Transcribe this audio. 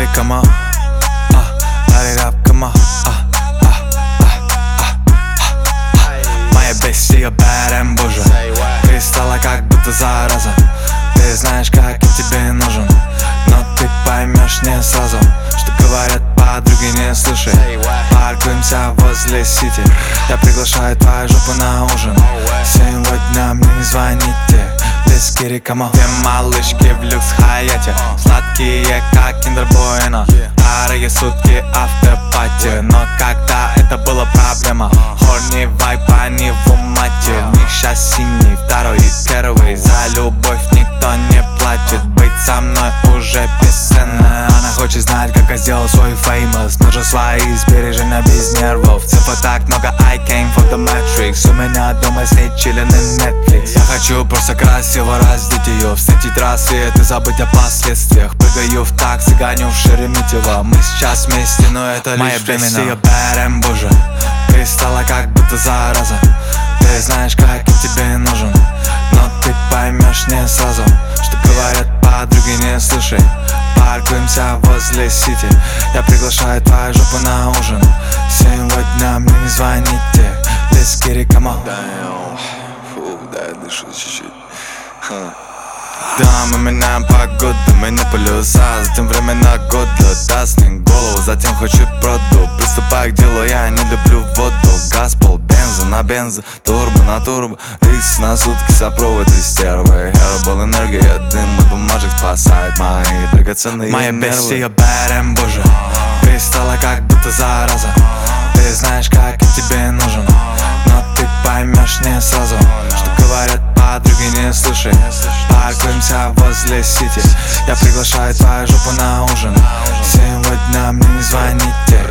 come on, light it up, come on, Моя бестия бэрем, боже, ты стала как будто зараза. Ты знаешь, как я тебе нужен, но ты поймешь не сразу, что говорят подруги, не слушай. Паркуемся возле Сити, я приглашаю твою жопу на ужин. Сегодня мне не звоните, let's get it, come on. Две малышки в люкс хаяте, сладкие, как киндер bueno. Старые сутки автопати, но когда это была проблема. Хорни вайп, они в умате, в них сейчас синий, второй и первый. За любовь никто не платит, быть со мной уже бесценно. Она хочет знать, как я сделал свой famous. Нужно свои сбережения без нервов. Цифр так много, I came from the Matrix. У меня дома с ней чилен и Netflix. Я хочу просто красиво раздеть ее, встретить рассвет и забыть о последствиях. Прыгаю в такси, гоню в Шереметьево. Мы сейчас вместе, но это лишь временно. Моя бестия бэрем, боже, ты стала как будто зараза. Ты знаешь, как я тебе нужен, но ты поймешь не сразу, что говорят подруги, не слушай. Паркуемся возле Сити, я приглашаю твою жопу на ужин. Сегодня мне не звоните, let's get it, come on. Фу, дай дышу чуть-чуть. Да, мы меняем погоду, мы не полюса. Затем время на год даст мне голову, затем хочет проду. Приступай к делу, я не люблю воду. Газ, пол, бенза на бенза, турбо на турбо. Рейс на сутки, сопроводы стервы. Herbal энергия, дым от бумажек спасает мои драгоценные Моя нервы. бестия бэрем, боже, ты стала как будто зараза. Ты знаешь, как я тебе нужен, но ты поймешь не сразу, что говорят подруги, не слушай. Паркуемся возле Сити, я приглашаю твою жопу на ужин. Сегодня мне не звоните,